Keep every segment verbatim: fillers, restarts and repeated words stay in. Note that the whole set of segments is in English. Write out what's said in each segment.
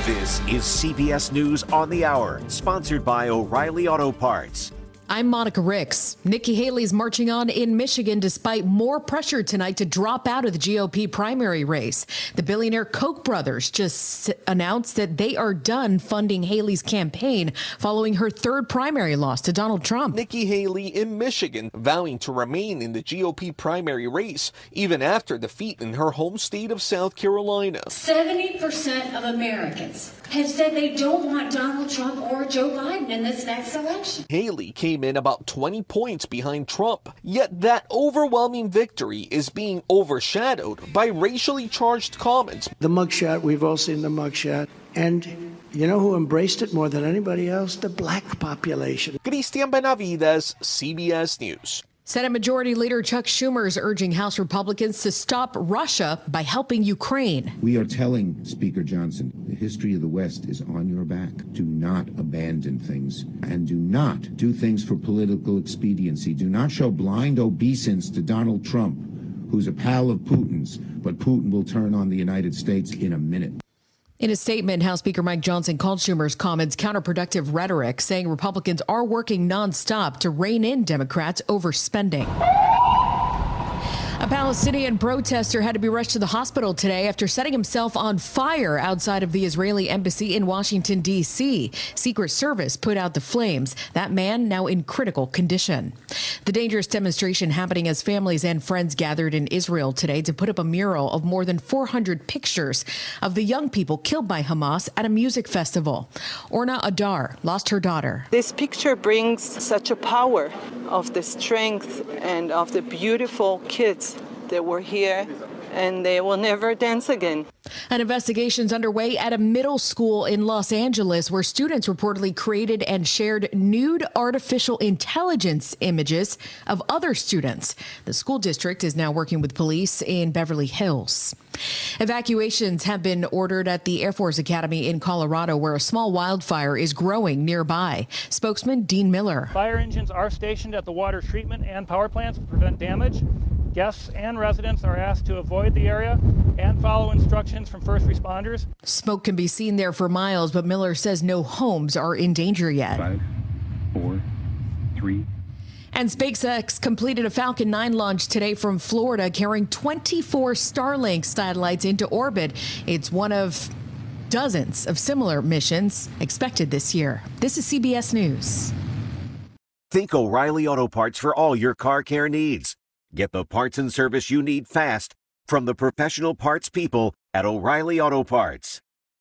This is C B S News on the Hour, sponsored by O'Reilly Auto Parts. I'm Monica Ricks. Nikki Haley's marching on in Michigan despite more pressure tonight to drop out of the G O P primary race. The billionaire Koch brothers just announced that they are done funding Haley's campaign following her third primary loss to Donald Trump. Nikki Haley in Michigan vowing to remain in the G O P primary race even after defeat in her home state of South Carolina. seventy percent of Americans have said they don't want Donald Trump or Joe Biden in this next election. Haley came in about twenty points behind Trump, yet that overwhelming victory is being overshadowed by racially charged comments. The mugshot, we've all seen the mugshot, and you know who embraced it more than anybody else? The black population. Cristian Benavides, C B S News. Senate Majority Leader Chuck Schumer is urging House Republicans to stop Russia by helping Ukraine. We are telling Speaker Johnson, the history of the West is on your back. Do not abandon things, and do not do things for political expediency. Do not show blind obeisance to Donald Trump, who's a pal of Putin's, but Putin will turn on the United States in a minute. In a statement, House Speaker Mike Johnson called Schumer's comments counterproductive rhetoric, saying Republicans are working nonstop to rein in Democrats' overspending. A Palestinian protester had to be rushed to the hospital today after setting himself on fire outside of the Israeli embassy in Washington, D C. Secret Service put out the flames. That man now in critical condition. The dangerous demonstration happening as families and friends gathered in Israel today to put up a mural of more than four hundred pictures of the young people killed by Hamas at a music festival. Orna Adar lost her daughter. This picture brings such a power of the strength and of the beautiful kids that were here, and they will never dance again. An investigation's underway at a middle school in Los Angeles where students reportedly created and shared nude artificial intelligence images of other students. The school district is now working with police in Beverly Hills. Evacuations have been ordered at the Air Force Academy in Colorado, where a small wildfire is growing nearby. Spokesman Dean Miller. Fire engines are stationed at the water treatment and power plants to prevent damage. Guests and residents are asked to avoid the area and follow instructions from first responders. Smoke can be seen there for miles, but Miller says no homes are in danger yet. Five, four, three. And SpaceX completed a Falcon nine launch today from Florida, carrying twenty-four Starlink satellites into orbit. It's one of dozens of similar missions expected this year. This is C B S News. Think O'Reilly Auto Parts for all your car care needs. Get the parts and service you need fast from the professional parts people at O'Reilly Auto Parts.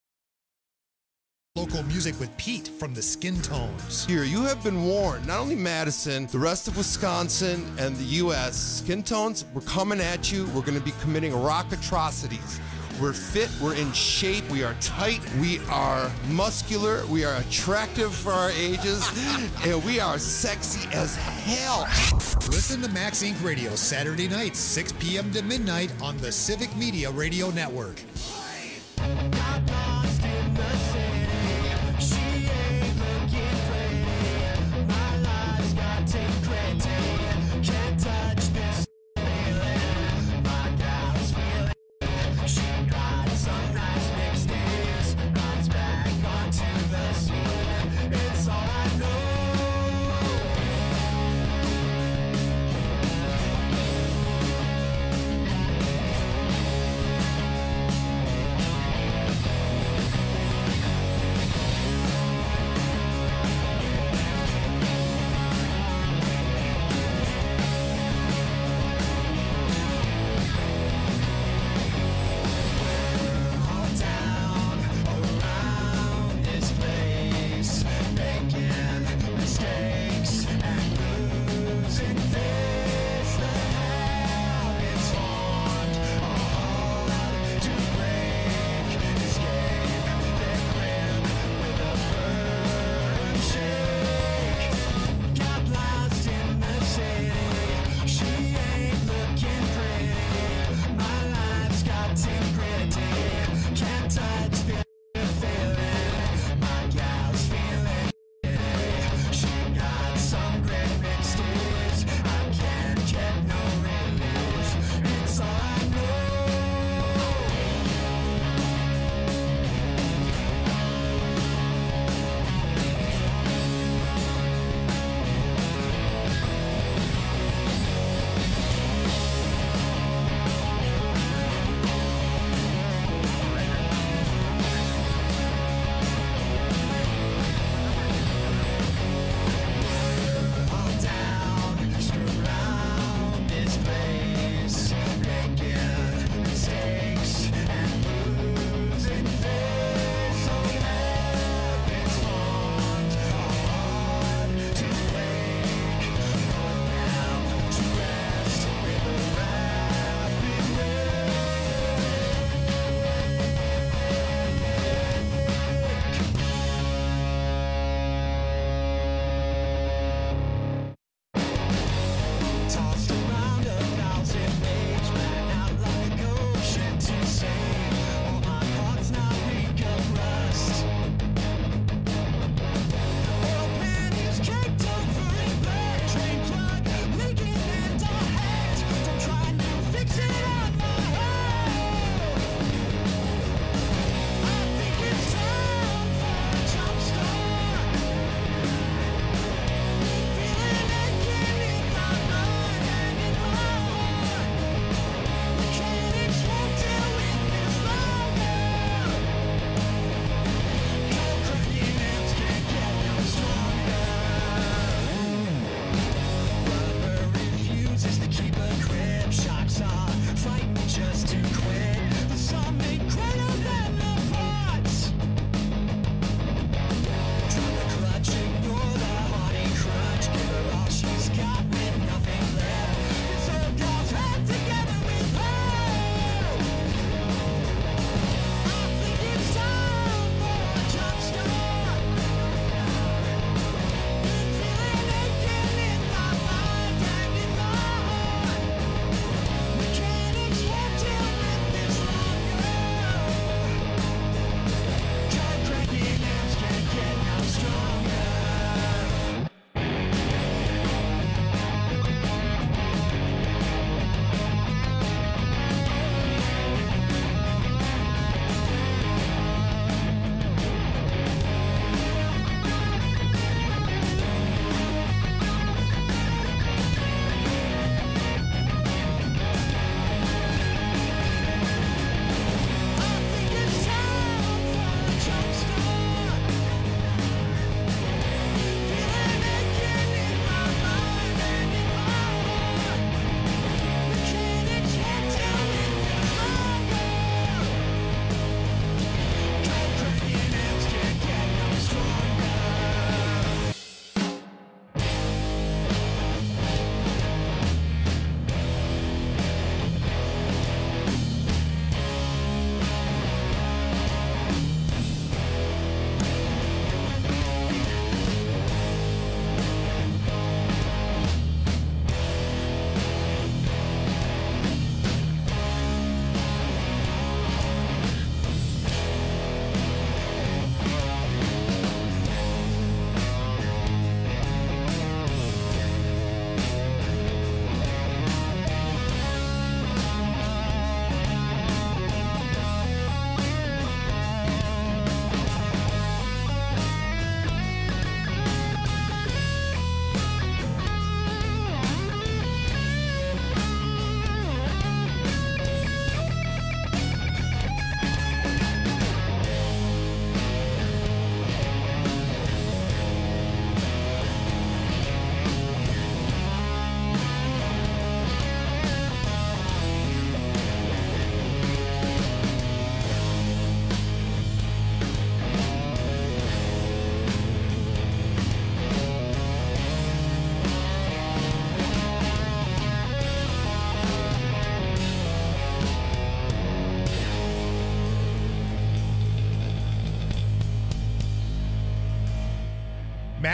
Local music with Pete from the Skin Tones. Here, you have been warned. Not only Madison, the rest of Wisconsin and the U S Skin Tones, we're coming at you. We're going to be committing rock atrocities. We're fit, we're in shape, we are tight, we are muscular, we are attractive for our ages, and we are sexy as hell. Listen to Max Incorporated. Radio Saturday nights, six p.m. to midnight on the Civic Media Radio Network.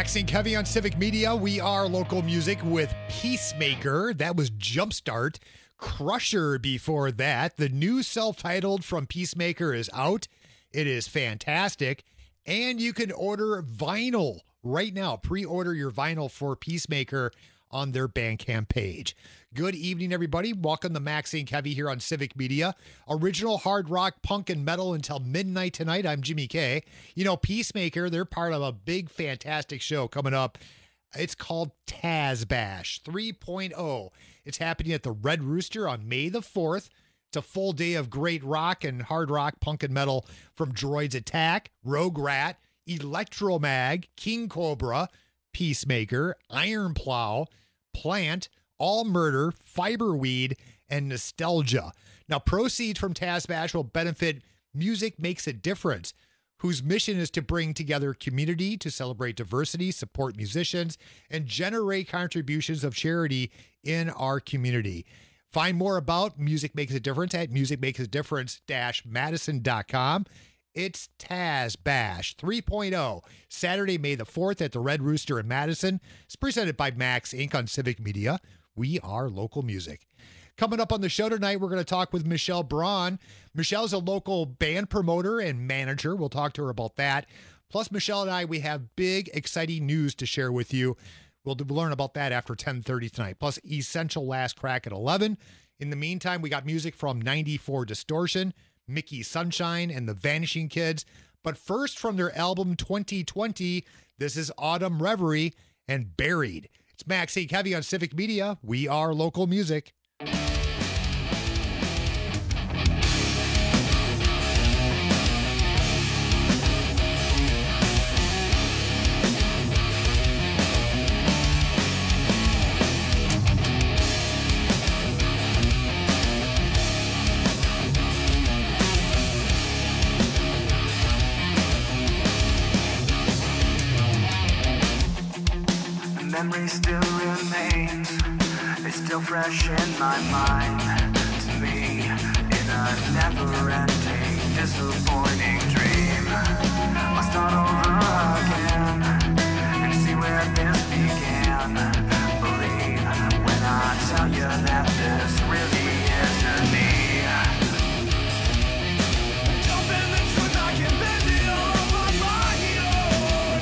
Maxing Heavy on Civic Media. We are local music with Peacemaker. That was Jumpstart. Crusher before that. The new self-titled from Peacemaker is out. It is fantastic. And you can order vinyl right now. Pre-order your vinyl for Peacemaker on their Bandcamp page. Good evening, everybody. Welcome to Maxing Heavy here on Civic Media. Original hard rock, punk, and metal until midnight tonight. I'm Jimmy K. You know, Peacemaker, they're part of a big, fantastic show coming up. It's called Taz Bash three point oh. It's happening at the Red Rooster on May the fourth. It's a full day of great rock and hard rock, punk, and metal from Droids Attack, Rogue Rat, Electromag, King Cobra, Peacemaker, Iron Plow, Plant, All Murder, Fiberweed, and Nostalgia. Now, proceeds from Taz Bash will benefit Music Makes a Difference, whose mission is to bring together community to celebrate diversity, support musicians, and generate contributions of charity in our community. Find more about Music Makes a Difference at music makes a difference dash madison dot com. It's Taz Bash three point oh, Saturday, May the fourth at the Red Rooster in Madison. It's presented by Max Incorporated on Civic Media. We are local music. Coming up on the show tonight, we're going to talk with Michelle Braun. Michelle's a local band promoter and manager. We'll talk to her about that. Plus, Michelle and I, we have big, exciting news to share with you. We'll learn about that after ten thirty tonight. Plus, Essential Last Crack at eleven. In the meantime, we got music from ninety-four Distortion, Mickey Sunshine, and the Vanishing Kids. But first, from their album twenty twenty, this is Autumn Reverie and Buried. It's Maxing Heavy on Civic Media. We are local music. Memory still remains, it's still fresh in my mind. To me, in a never-ending, disappointing dream, I'll start over again and see where this began. Believe when I tell you that this really isn't me. Don't bend the truth, I can bend it all on my own.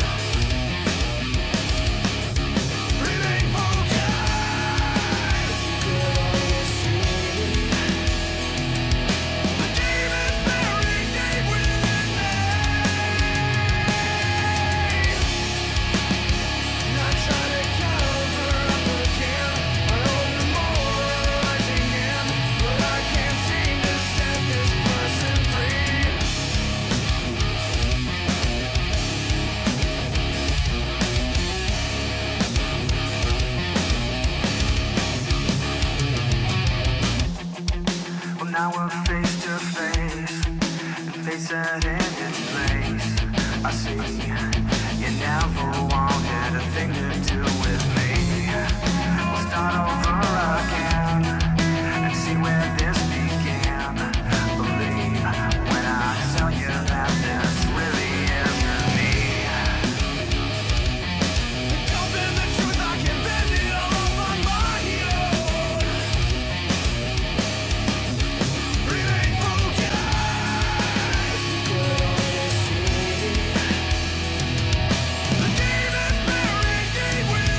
Now we're face to face, and face it in its place. I see you never wanted a thing to do with me. We'll start over again and see where this began. Believe when I tell you that this really isn't me. Don't bend the truth, I can bend it all on my own. The demons buried deep within.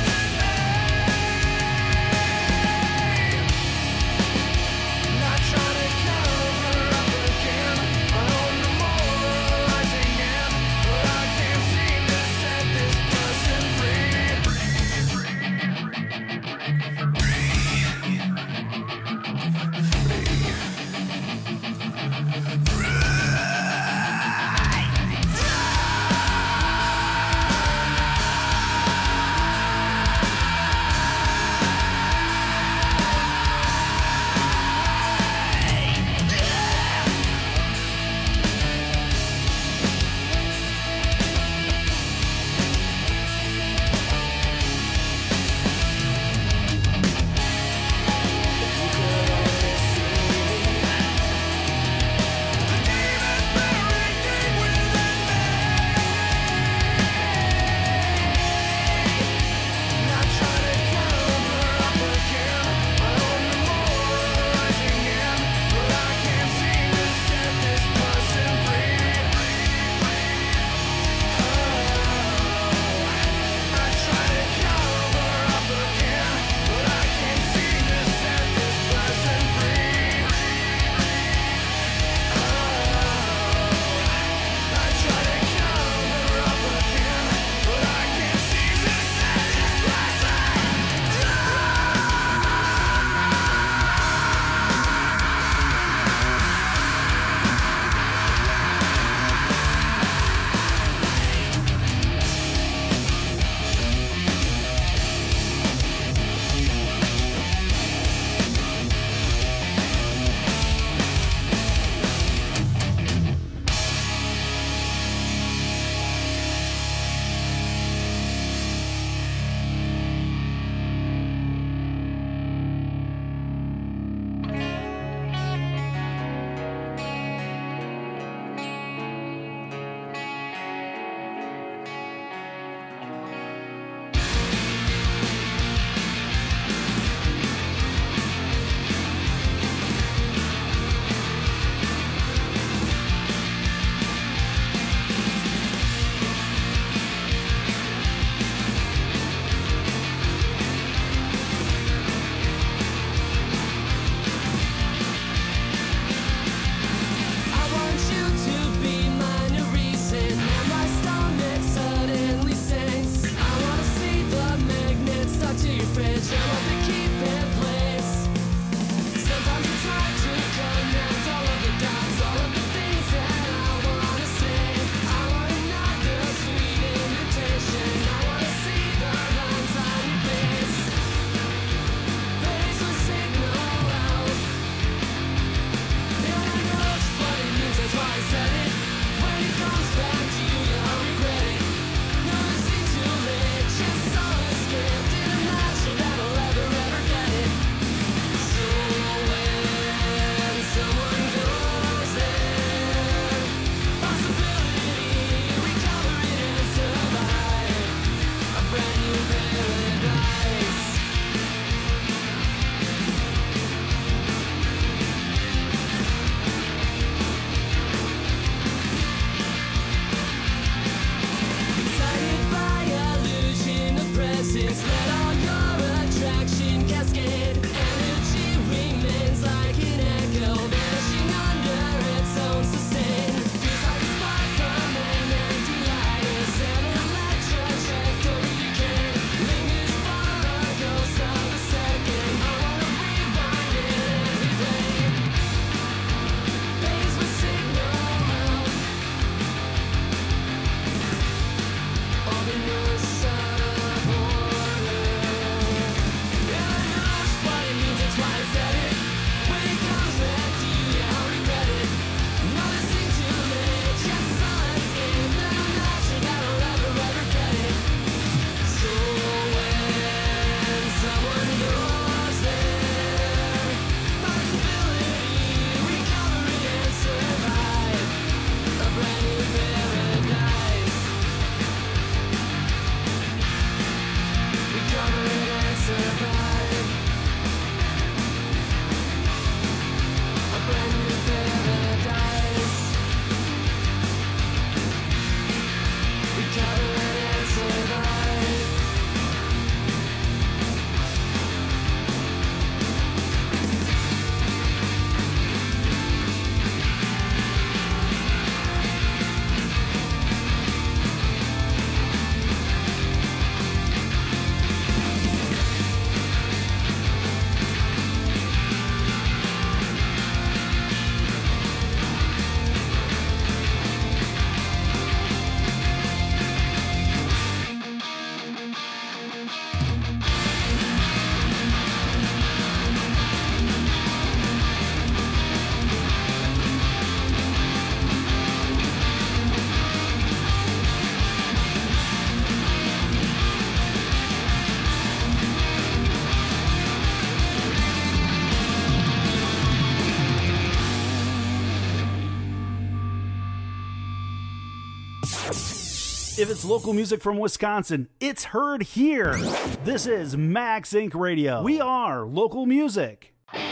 If it's local music from Wisconsin, it's heard here. This is Max Incorporated. Radio. We are local music.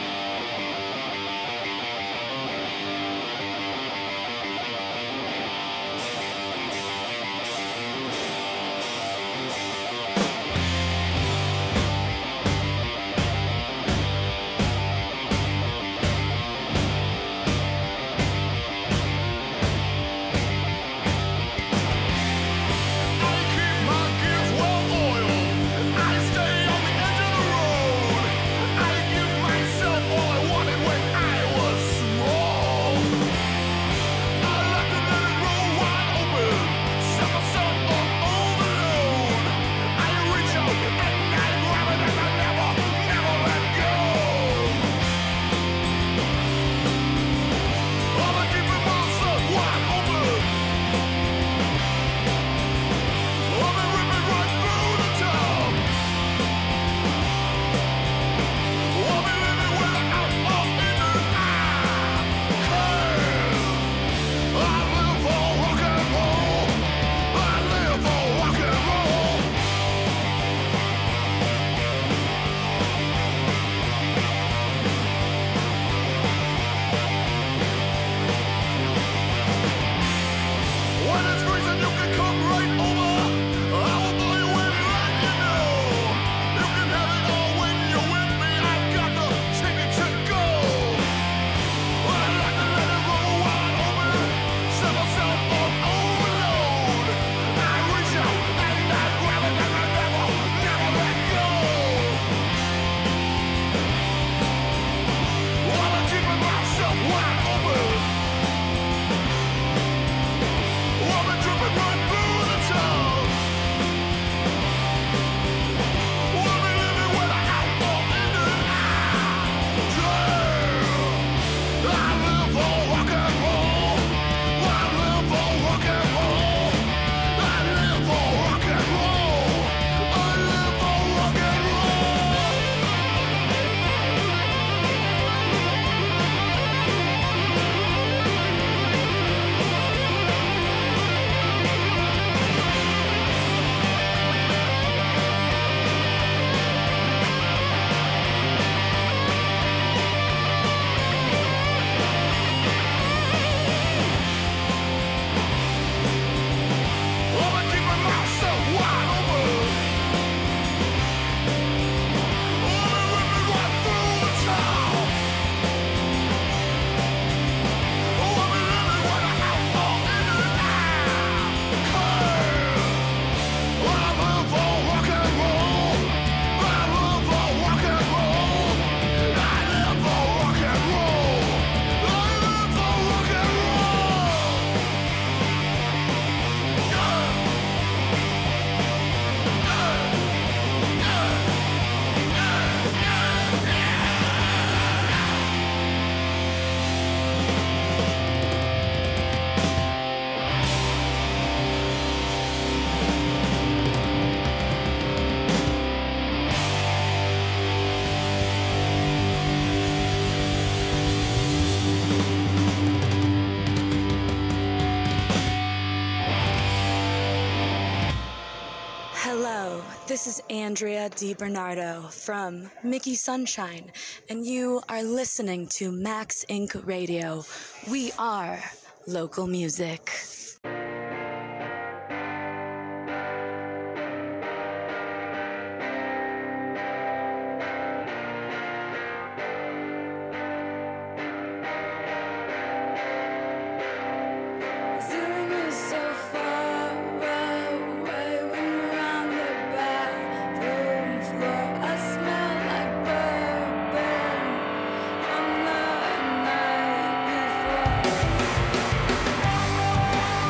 This is Andrea DiBernardo from Mickey Sunshine, and you are listening to Max Incorporated. Radio. We are local music. Before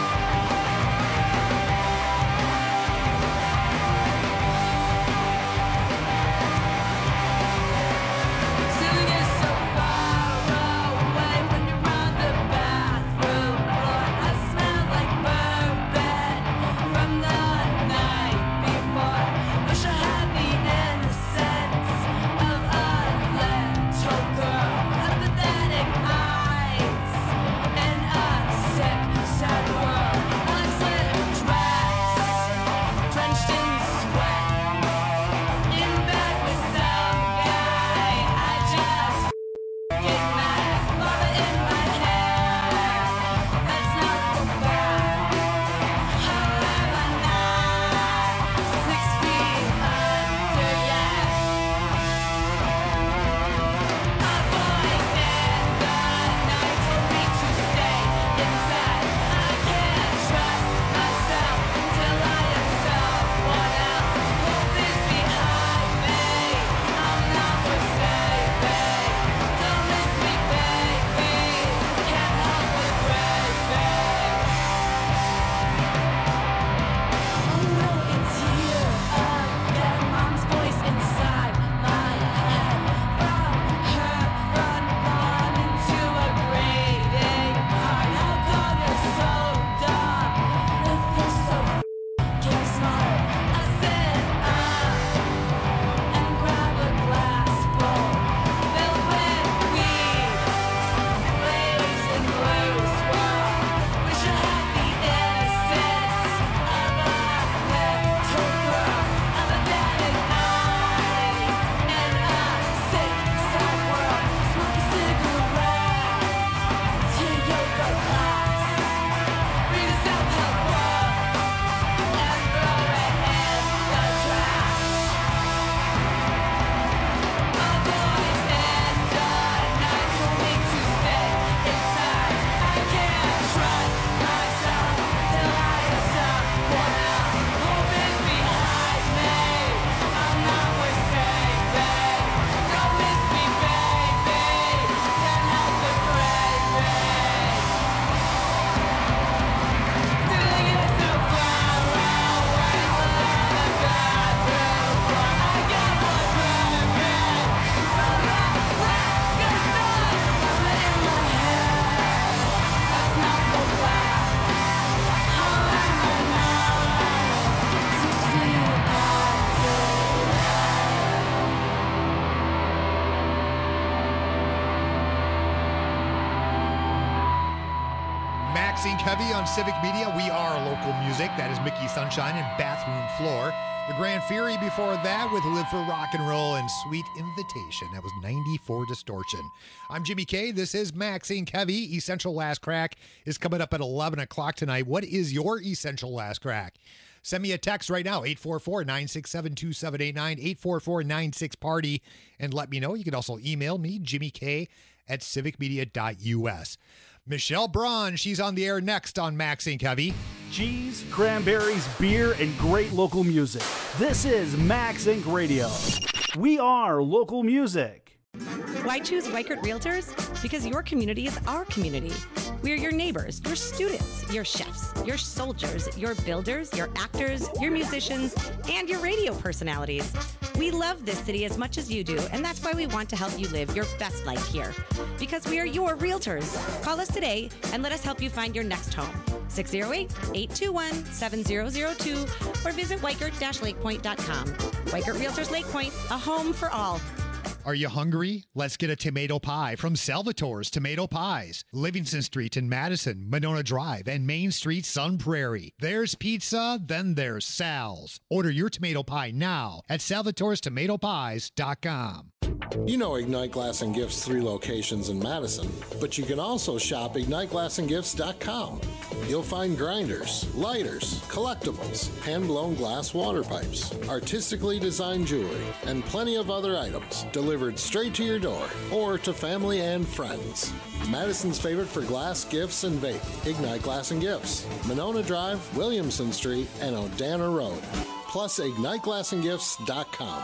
Inc. Heavy on Civic Media. We are local music. That is Mickey Sunshine and Bathroom Floor. The Grand Fury before that with Live for Rock and Roll and Sweet Invitation. That was ninety-four Distortion. I'm Jimmy K. This is Max Inc. Heavy. Essential Last Crack is coming up at eleven o'clock tonight. What is your Essential Last Crack? Send me a text right now, eight four four, nine six seven, two seven eight nine, eight four four, nine six, party, and let me know. You can also email me, Jimmy K, at civic media dot U S. Michelle Braun, she's on the air next on Max Inc. Heavy. Cheese, cranberries, beer, and great local music. This is Max Inc. Radio. We are local music. Why choose Weichert Realtors? Because your community is our community. We are your neighbors, your students, your chefs, your soldiers, your builders, your actors, your musicians, and your radio personalities. We love this city as much as you do, and that's why we want to help you live your best life here. Because we are your realtors. Call us today and let us help you find your next home. six oh eight, eight two one, seven oh oh two or visit weichert dash lakepoint dot com. Weichert Realtors Lake Point, a home for all. Are you hungry? Let's get a tomato pie from Salvatore's Tomato Pies. Livingston Street in Madison, Monona Drive, and Main Street, Sun Prairie. There's pizza, then there's Sal's. Order your tomato pie now at salvatores tomato pies dot com. You know Ignite Glass and Gifts' three locations in Madison, but you can also shop ignite glass and gifts dot com. You'll find grinders, lighters, collectibles, hand-blown glass water pipes, artistically designed jewelry, and plenty of other items delivered straight to your door or to family and friends. Madison's favorite for glass, gifts, and vape, Ignite Glass and Gifts, Monona Drive, Williamson Street, and Odana Road. Plus ignite glass and gifts dot com.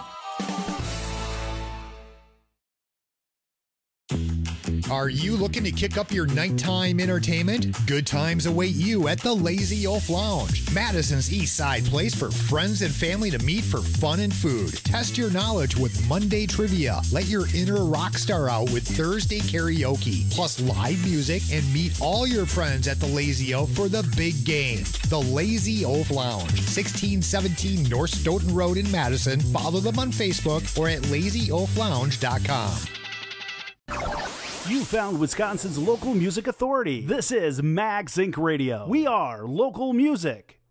Are you looking to kick up your nighttime entertainment? Good times await you at the Lazy Oaf Lounge, Madison's East Side place for friends and family to meet for fun and food. Test your knowledge with Monday trivia. Let your inner rock star out with Thursday karaoke, plus live music, and meet all your friends at the Lazy Oaf for the big game. The Lazy Oaf Lounge, sixteen seventeen North Stoughton Road in Madison. Follow them on Facebook or at lazy oaf lounge dot com. You found Wisconsin's local music authority. This is Max Inc. Radio. We are local music.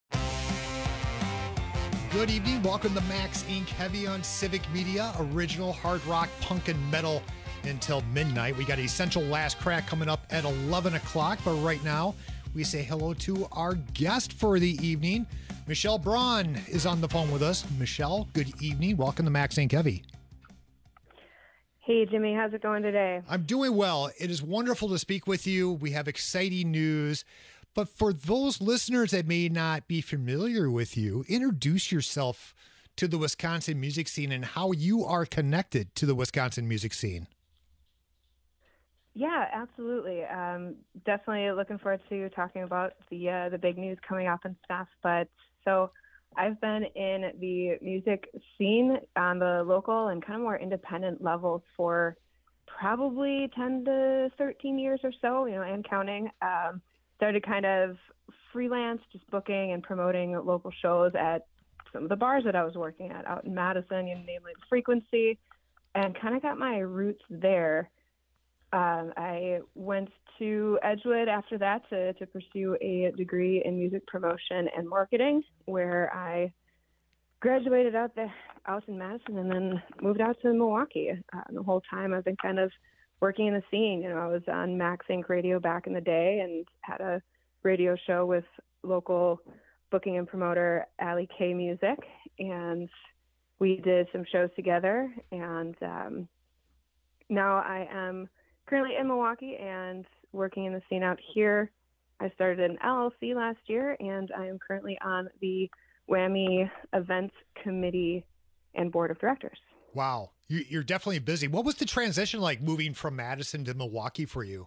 Good evening. Welcome to Max Inc. Heavy on Civic Media. Original hard rock, punk, and metal until midnight. We got Essential Last Crack coming up at eleven o'clock. But right now, we say hello to our guest for the evening. Michelle Braun is on the phone with us. Michelle, good evening. Welcome to Max Inc. Heavy. Hey, Jimmy, how's it going today? I'm doing well. It is wonderful to speak with you. We have exciting news. But for those listeners that may not be familiar with you, introduce yourself to the Wisconsin music scene and how you are connected to the Wisconsin music scene. Yeah, absolutely. Um, definitely looking forward to talking about the uh, the big news coming up and stuff. But so I've been in the music scene on the local and kind of more independent levels for probably ten to thirteen years or so, you know, and counting. Um, started kind of freelance, just booking and promoting local shows at some of the bars that I was working at out in Madison, you know, namely the Frequency, and kind of got my roots there. Um, I went to Edgewood after that to, to pursue a degree in music promotion and marketing, where I graduated out there out in Madison and then moved out to Milwaukee. Uh, the whole time I've been kind of working in the scene. You know, I was on Max Inc. Radio back in the day and had a radio show with local booking and promoter Allie K Music, and we did some shows together. And um, now I am currently in Milwaukee and working in the scene out here. I started an L L C last year, and I am currently on the Whammy Events Committee and Board of Directors. Wow, you're definitely busy. What was the transition like moving from Madison to Milwaukee for you?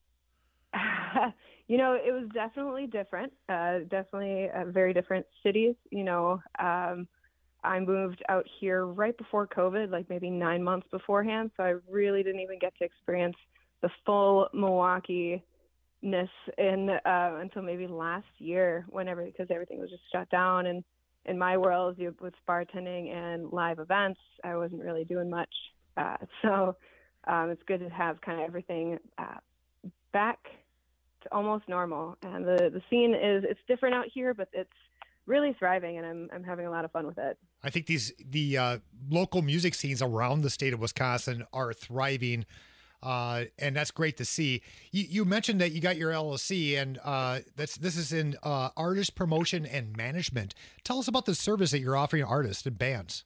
You know, it was definitely different, uh, definitely uh, very different cities. You know, um, I moved out here right before COVID, like maybe nine months beforehand. So I really didn't even get to experience the full Milwaukee-ness in, uh, until maybe last year, whenever, because everything was just shut down. And in my world, you, with bartending and live events, I wasn't really doing much. Uh, so um, it's good to have kind of everything uh, back almost normal. And the, the scene is, it's different out here, but it's really thriving, and I'm, I'm having a lot of fun with it. I think these the uh, local music scenes around the state of Wisconsin are thriving, uh, and that's great to see. You, you mentioned that you got your L L C, and uh, that's this is in uh, artist promotion and management. Tell us about the service that you're offering artists and bands.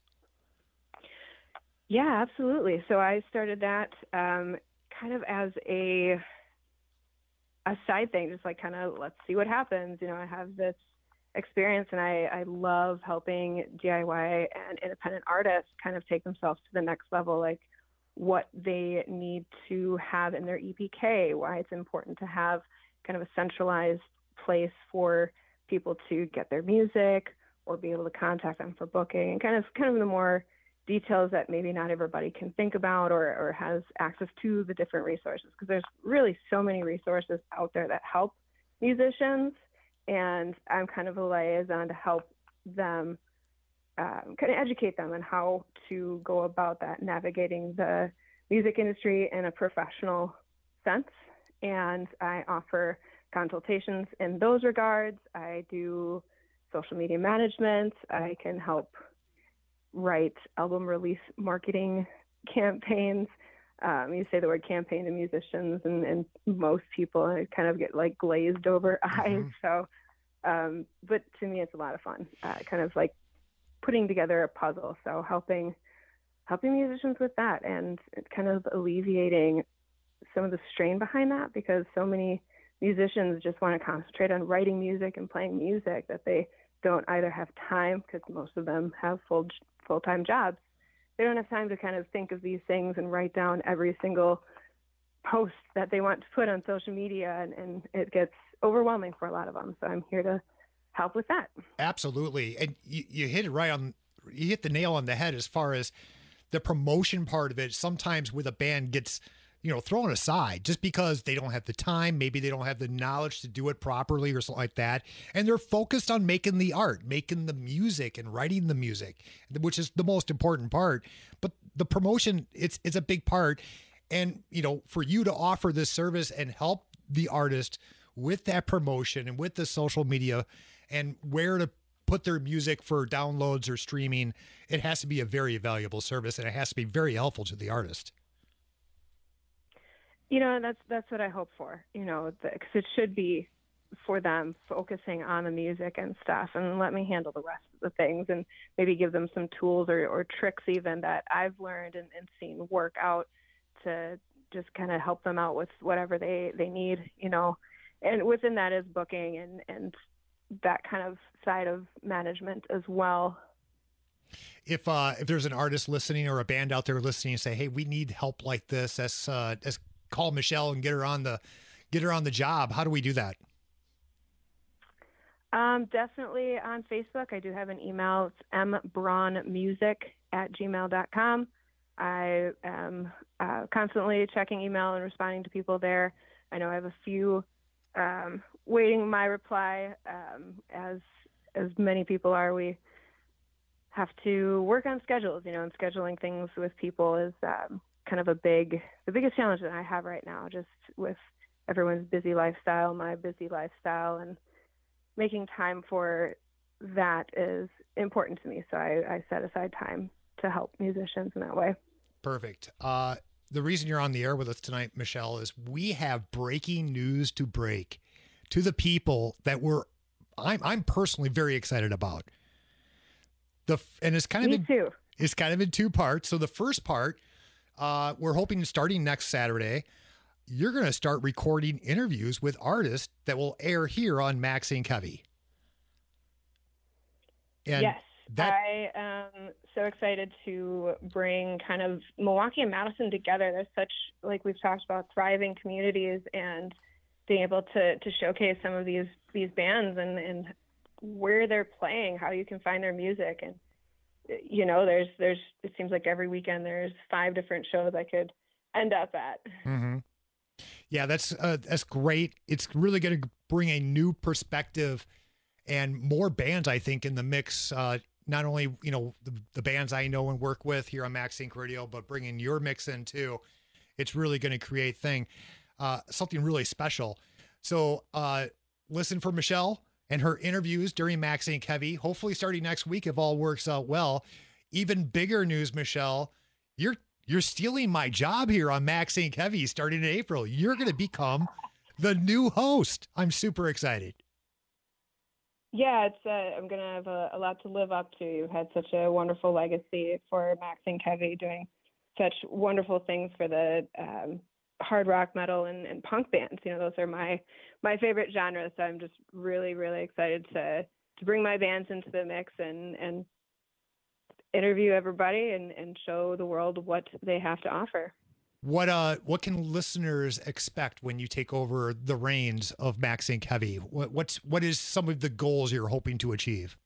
Yeah, absolutely. So I started that um, kind of as a a side thing, just like kind of let's see what happens. You know, I have this experience, and I, I love helping D I Y and independent artists kind of take themselves to the next level, like what they need to have in their E P K, why it's important to have kind of a centralized place for people to get their music or be able to contact them for booking, and kind of kind of the more details that maybe not everybody can think about or, or has access to the different resources, because there's really so many resources out there that help musicians. And I'm kind of a liaison to help them, um, kind of educate them on how to go about that, navigating the music industry in a professional sense. And I offer consultations in those regards. I do social media management. I can help write album release marketing campaigns. Um, you say the word campaign to musicians, and, and most people kind of get like glazed over eyes. Mm-hmm. So, um, but to me, it's a lot of fun, uh, kind of like putting together a puzzle. So helping, helping musicians with that, and kind of alleviating some of the strain behind that, because so many musicians just want to concentrate on writing music and playing music that they don't either have time, because most of them have full full-time jobs. They don't have time to kind of think of these things and write down every single post that they want to put on social media, and, and it gets overwhelming for a lot of them. So I'm here to help with that. Absolutely. And you, you hit it right on, you hit the nail on the head as far as the promotion part of it. Sometimes with a band gets, you know, thrown aside just because they don't have the time. Maybe they don't have the knowledge to do it properly or something like that. And they're focused on making the art, making the music and writing the music, which is the most important part. But the promotion, it's, it's a big part. And, you know, for you to offer this service and help the artist with that promotion and with the social media and where to put their music for downloads or streaming, it has to be a very valuable service, and it has to be very helpful to the artist. You know, that's that's what I hope for, you know, because it should be for them focusing on the music and stuff, and let me handle the rest of the things, and maybe give them some tools or, or tricks even that I've learned and, and seen work out to just kind of help them out with whatever they, they need, you know. And within that is booking and, and that kind of side of management as well. If uh, if there's an artist listening or a band out there listening and say, hey, we need help like this, as uh, as call Michelle and get her on the get her on the job. How do we do that? Um, definitely on Facebook. I do have an email. It's m braun music at gmail dot com. I am uh, constantly checking email and responding to people there. I know I have a few um, waiting my reply. Um, as as many people are, we have to work on schedules, you know, and scheduling things with people is um, kind of a big, the biggest challenge that I have right now, just with everyone's busy lifestyle, my busy lifestyle, and making time for that is important to me. So I, I set aside time to help musicians in that way. Perfect. Uh, the reason you're on the air with us tonight, Michelle, is we have breaking news to break to the people that we're, I'm, I'm personally very excited about. The and it's kind of Me in, too. It's kind of in two parts. So the first part, uh, we're hoping starting next Saturday, you're going to start recording interviews with artists that will air here on Max Inc Heavy. And yes, that, I am so excited to bring kind of Milwaukee and Madison together. There's such, like we've talked about, thriving communities, and being able to to showcase some of these these bands and and where they're playing, how you can find their music. And, you know, there's, there's, it seems like every weekend there's five different shows I could end up at. Mm-hmm. Yeah, that's, uh, that's great. It's really going to bring a new perspective and more bands, I think, in the mix. Uh, not only, you know, the, the bands I know and work with here on Max Inc Radio, but bringing your mix in too. It's really going to create thing, uh, something really special. So uh, listen for Michelle and her interviews during Max Inc Heavy, hopefully starting next week if all works out well. Even bigger news, Michelle, you're you're stealing my job here on Max Inc Heavy starting in April. You're going to become the new host. I'm super excited. Yeah, it's. Uh, I'm gonna have a, a lot to live up to. You've had such a wonderful legacy for Max Inc Heavy, doing such wonderful things for the um, hard rock, metal, and, and punk bands. You know, those are my my favorite genres. So I'm just really, really excited to to bring my bands into the mix and and interview everybody and, and show the world what they have to offer. What uh what can listeners expect when you take over the reins of Max Inc Heavy? What what's what is some of the goals you're hoping to achieve?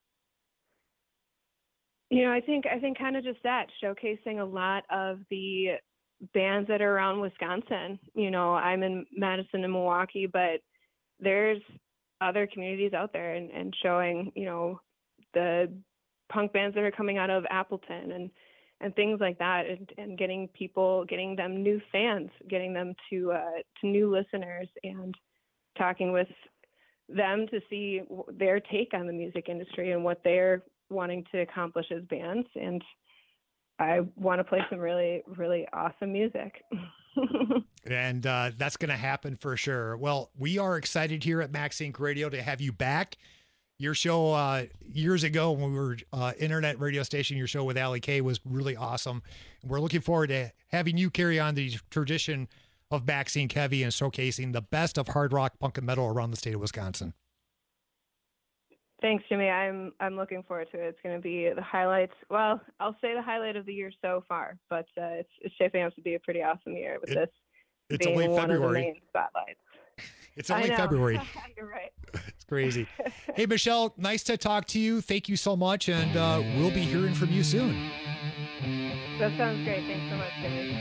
You know, I think I think kind of just that, showcasing a lot of the bands that are around Wisconsin. You know, I'm in Madison and Milwaukee, but there's other communities out there, and, and showing, you know, the punk bands that are coming out of Appleton and and things like that, and, and getting people, getting them new fans, getting them to uh, to new listeners, and talking with them to see their take on the music industry and what they're wanting to accomplish as bands. And I want to play some really, really awesome music. And uh, that's going to happen for sure. Well, we are excited here at Max Inc Radio to have you back. Your show uh, years ago when we were uh, internet radio station, your show with Allie K was really awesome. We're looking forward to having you carry on the tradition of Max Inc Heavy and showcasing the best of hard rock, punk, and metal around the state of Wisconsin. Thanks, Jimmy. I'm I'm looking forward to it. It's going to be the highlights. Well, I'll say the highlight of the year so far, but uh, it's, it's shaping up to be a pretty awesome year with it, this it's being only one February. of the main spotlights. It's only February. You're right. It's crazy. Hey, Michelle, nice to talk to you. Thank you so much, and uh, we'll be hearing from you soon. That sounds great. Thanks so much, Jimmy.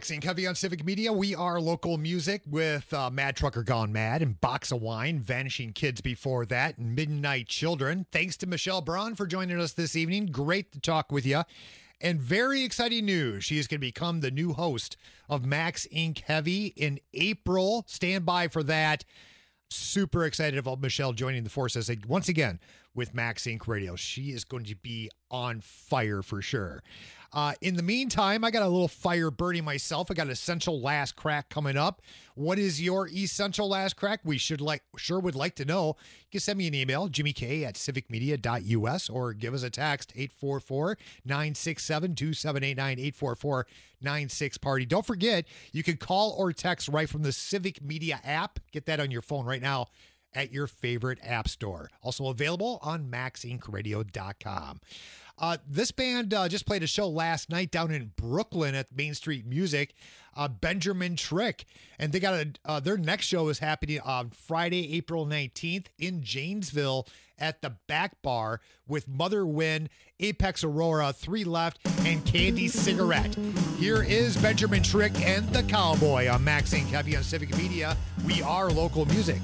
Max and Covey on Civic Media. We are local music with uh, Mad Trucker Gone Mad and Box of Wine, Vanishing Kids before that, and Midnight Children. Thanks to Michelle Braun for joining us this evening. Great to talk with you. And very exciting news. She is going to become the new host of Max Incorporated Heavy in April. Stand by for that. Super excited about Michelle joining the forces once again with Max Incorporated Radio. She is going to be on fire for sure. Uh, in the meantime, I got a little fire burning myself. I got Essential Last Crack coming up. What is your Essential Last Crack? We should like sure would like to know. You can send me an email, Jimmy K at civic media dot U S, or give us a text, eight four four, nine six seven, two seven eight nine, eight four four, nine six party. Don't forget, you can call or text right from the Civic Media app. Get that on your phone right now at your favorite app store. Also available on max inc radio dot com. Uh, this band uh, just played a show last night down in Brooklyn at Main Street Music, uh, Benjamin Trick. And they got a, uh, their next show is happening on Friday, April nineteenth in Janesville at the Back Bar with Mother Win, Apex Aurora, Three Left, and Candy Cigarette. Here is Benjamin Trick and the Cowboy on Max Incorporated Heavy on Civic Media. We are local music.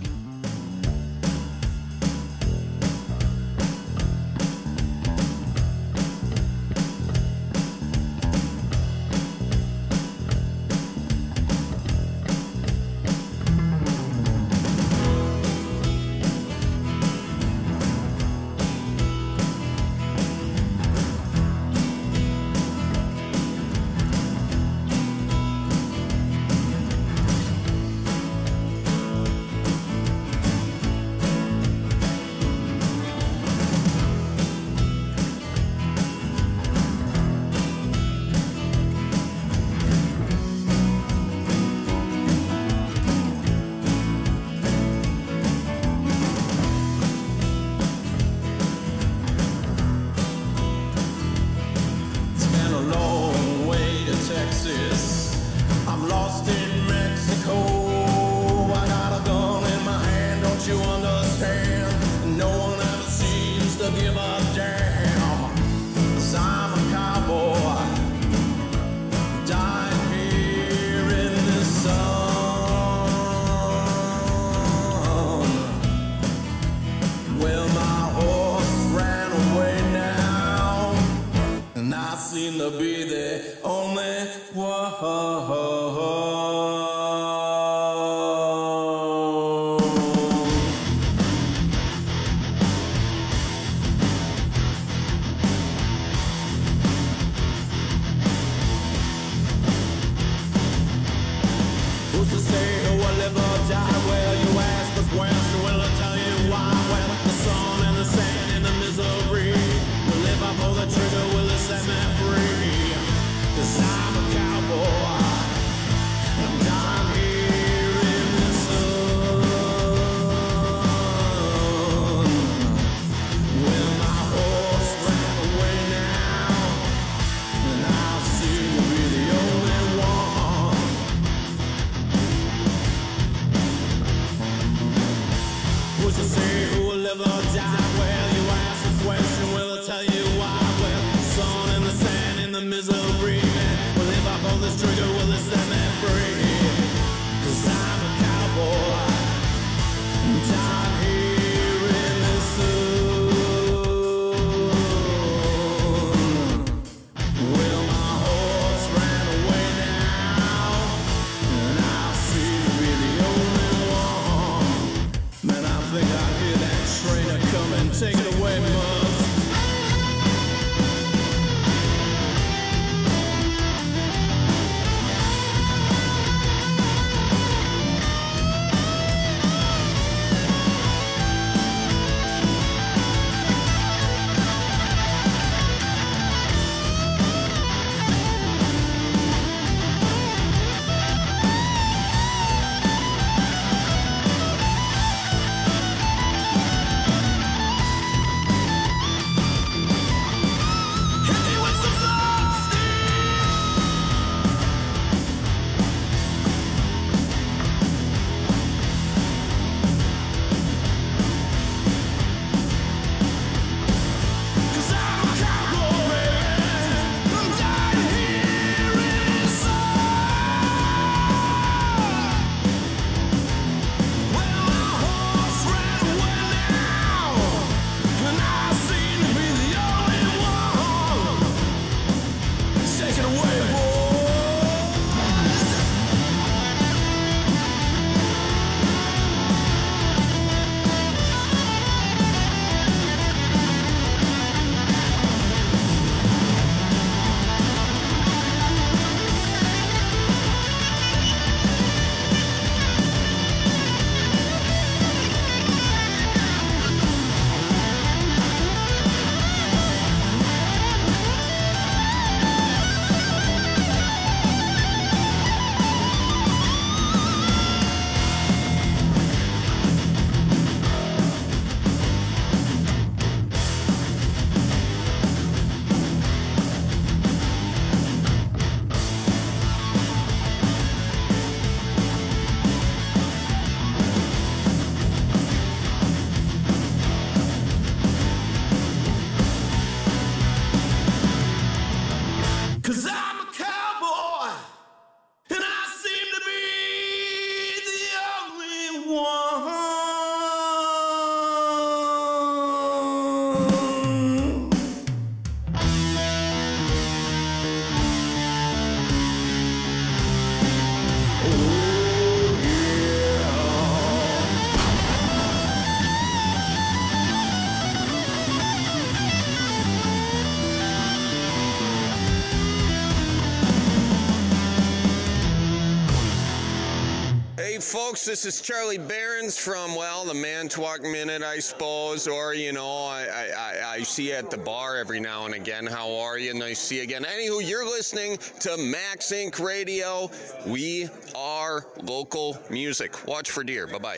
folks, this is Charlie Behrens from, well, the Manitowoc Minute, I suppose, or, you know, I, I, I see you at the bar every now and again. How are you? Nice to see you again. Anywho, you're listening to Max Inc Radio. We are local music. Watch for deer. Bye-bye.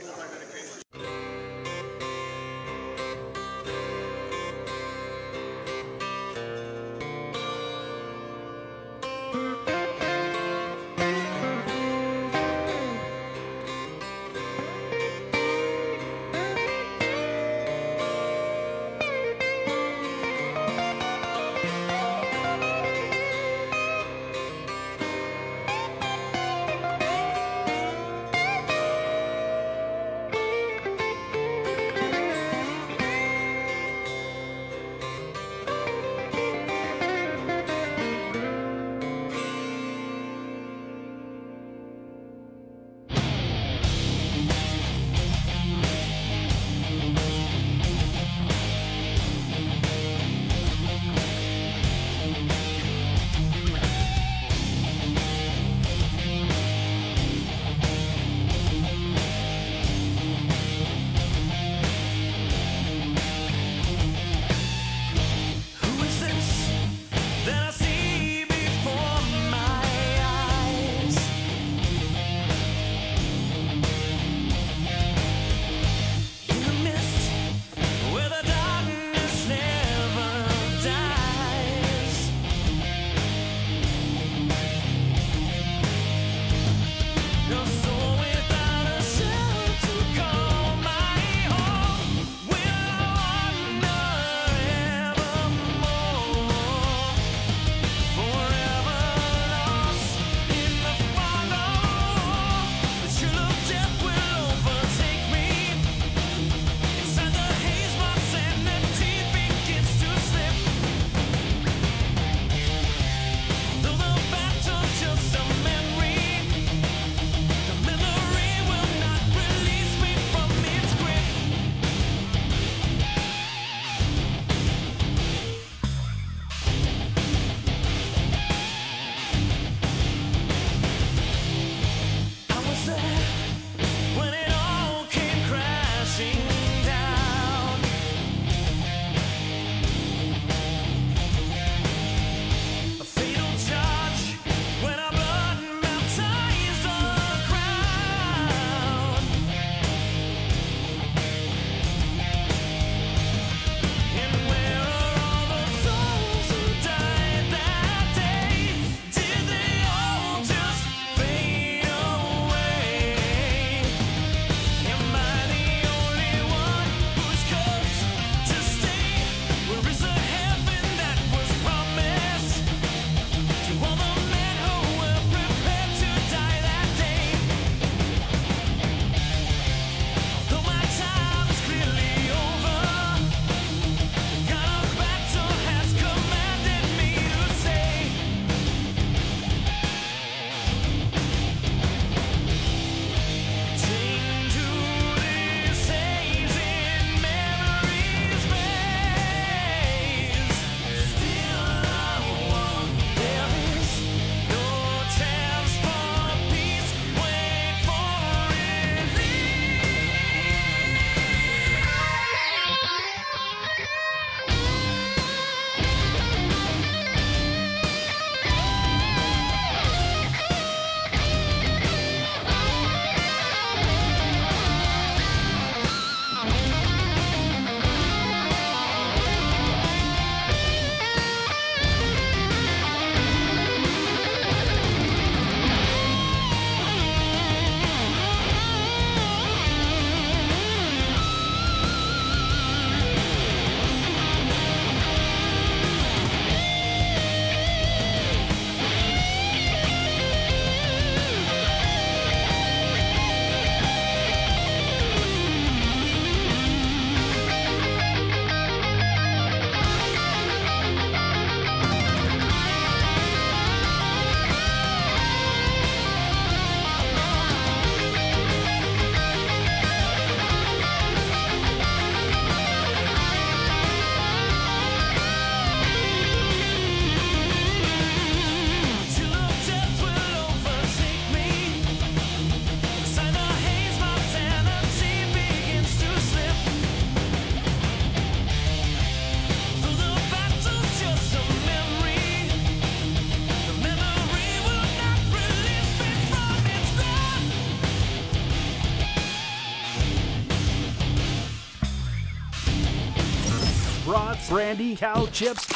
brats, brandy, cow chips,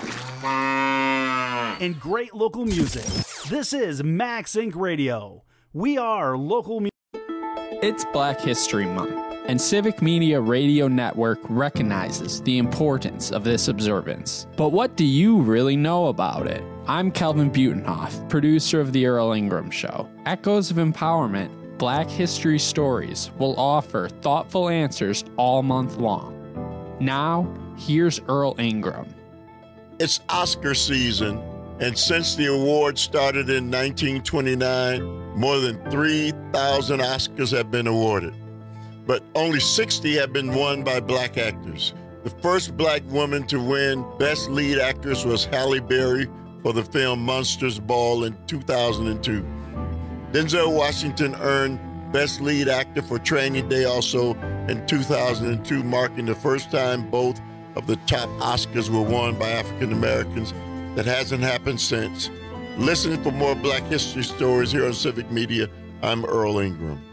and great local music. This is Max Inc Radio. We are local music. It's Black History Month, and Civic Media Radio Network recognizes the importance of this observance. But what do you really know about it? I'm Kelvin Butenhoff, producer of The Earl Ingram Show. Echoes of Empowerment, Black History Stories will offer thoughtful answers all month long. Now, here's Earl Ingram. It's Oscar season, and since the award started in nineteen twenty-nine, more than three thousand Oscars have been awarded. But only sixty have been won by black actors. The first black woman to win Best Lead Actress was Halle Berry for the film Monsters Ball in two thousand two. Denzel Washington earned Best Lead Actor for Training Day also in two thousand two, marking the first time both of the top Oscars were won by African Americans. That hasn't happened since. Listen for more Black History stories here on Civic Media. I'm Earl Ingram.